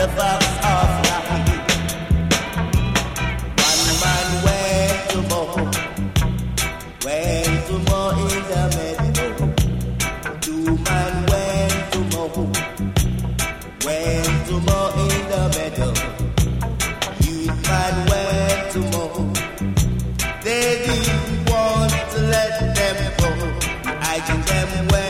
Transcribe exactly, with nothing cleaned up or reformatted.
the fox of life. One man went to mow, went to mow in the meadow. Two man went to mow, went to mow in the meadow. Youth man went to mow. They didn't want to let them go. I told them where.